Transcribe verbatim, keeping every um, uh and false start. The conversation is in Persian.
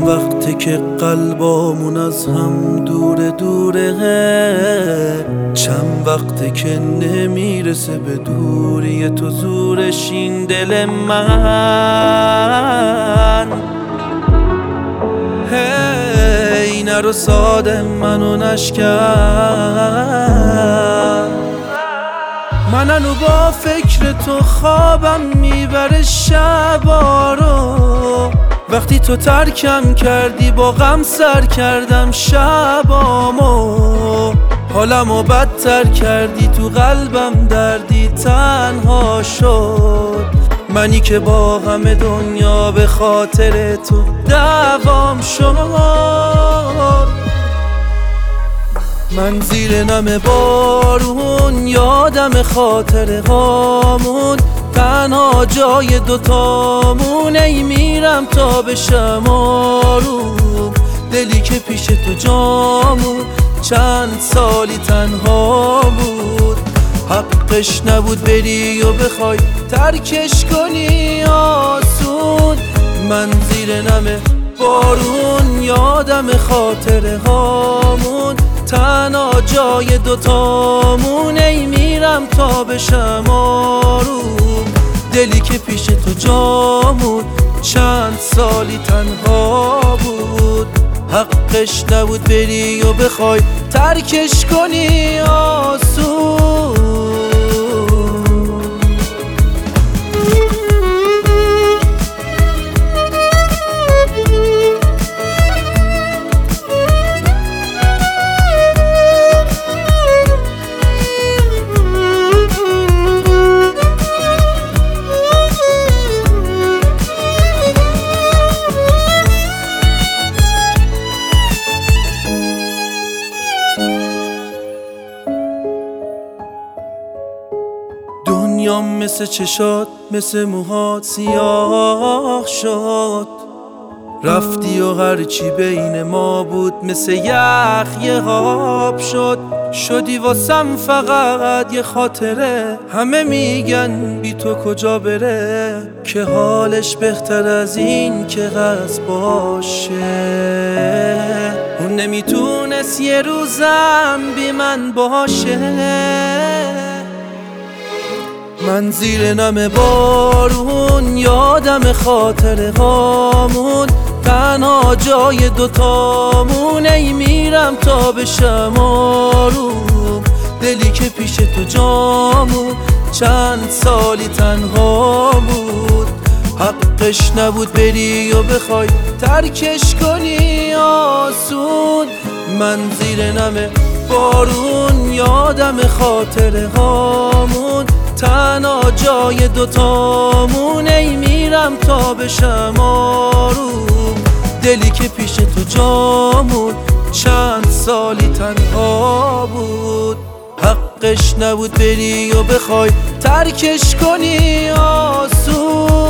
وقته که قلبامون از هم دور دوره، چند وقته که نمیرسه به دوری تو زورش این دل من. هی نرو ساده منو نشکن، من هنو با فکر تو خوابم میبره شبا رو. وقتی تو ترکم کردی با غم سر کردم شبامو، حالمو بدتر کردی تو قلبم دردی تنها شد. منی که با همه دنیا به خاطر تو دوام شد. من زیر نم بارون یادم خاطر هامون، تنها جای دوتامون. ای میرم تا بشم آروم، دلی که پیش تو جامون چند سالی تنها بود. حقش نبود بری و بخوای ترکش کنی آسون. من زیر نم بارون یادم خاطر هامون، تنها جای دوتامون. ای میرم تا بشم آروم، دلی که پیش تو جامون چند سالی تنها بود. حقش نبود بری و بخوای ترکش کنی آسون. دنیام مثل چشات مثل موهات سیاه شد. رفتی و هرچی بین ما بود مثل یخ یه آب شد. شدی واسم فقط یه خاطره، همه میگن بی تو کجا بره. که حالش بهتر از این که غصب باشه. اون نمیتونست یه روزم بی من باشه. من زیر نم بارون یادم خاطر هامون، تنها جای دوتامون. ای میرم تا بشم آروم، دلی که پیش تو جامون چند سالی تنها بود. حقش نبود بری و بخوای ترکش کنی آسون. من زیر نم بارون یادم خاطر هامون، تنها جای دوتامون. ای میرم تا بشم آروم، دلی که پیش تو جامون چند سالی تنها بود. حقش نبود بری و بخوای ترکش کنی آسون.